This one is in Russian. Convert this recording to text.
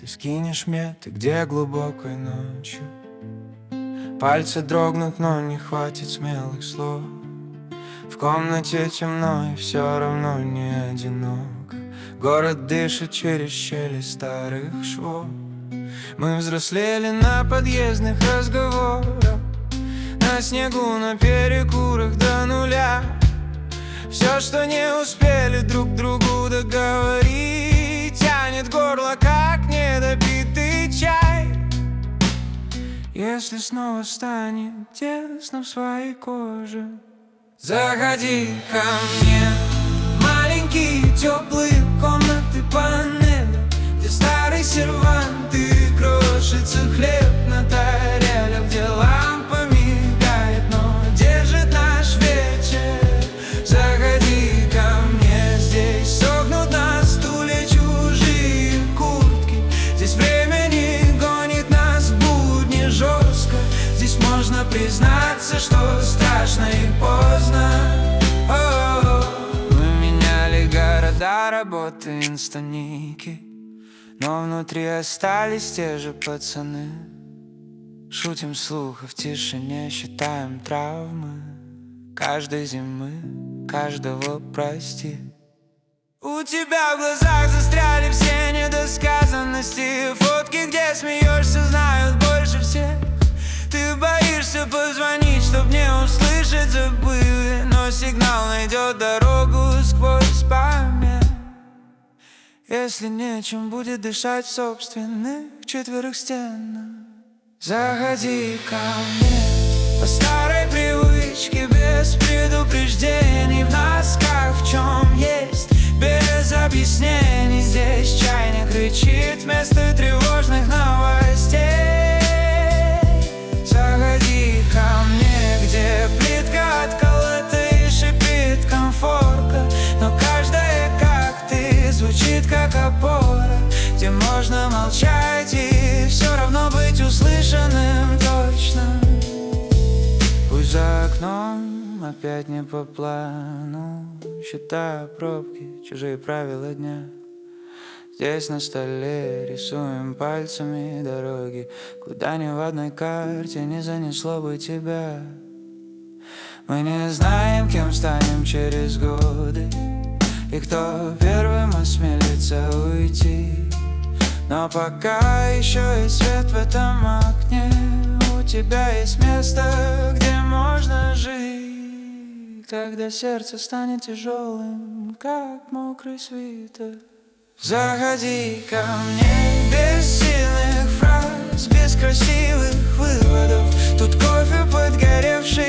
скинешь мне ты где глубокой ночью. Пальцы дрогнут, но не хватит смелых слов. В комнате темно и все равно не одиноко. Город дышит через щели старых швов. Мы взрослели на подъездных разговорах, на снегу, на перекурах до нуля. Все, что не успели друг другу договорить, тянет горло, как недопитый чай. Если снова станет тесно в своей коже, заходи ко мне в маленькие теплые комнаты панели, где старый сервант и крошится хлеб на тарелях, где лампа мигает, но держит наш вечер. Заходи ко мне, здесь сохнут на стуле чужие куртки. Здесь время не гонит нас в будни жестко. Здесь можно признаться, что страшно и поздно. Мы меняли города, работы, инстаники, но внутри остались те же пацаны. Шутим вслух, а в тишине считаем травмы каждой зимы, каждого прости. У тебя в глазах застряли все недосказанности. Фотки, где смеешься, знают больше всех. Ты боишься позвонить, чтоб не услышать, забыли, но сигнал найдет дорогу сквозь помех. Если нечем будет дышать в собственных четверых стенах, заходи ко мне по старой привычке, без предупреждений, в носках, в чем есть, без объяснений. Здесь чайник кричит вместо тревожных новостей. Заходи ко мне, где плитка отколота и шипит комфорка, но каждая, как ты, звучит как опора, где можно молчать и все равно быть услышанным точно. Пусть за окном опять не по плану, считаю пробки, чужие правила дня. Здесь на столе рисуем пальцами дороги, куда ни в одной карте не занесло бы тебя. Мы не знаем, кем станем через годы и кто первым осмелится уйти. Но пока еще есть свет в этом окне, у тебя есть место, где можно жить. Когда сердце станет тяжелым, как мокрый свитер. Заходи ко мне без сильных фраз, без красивых выводов. Тут кофе подгоревший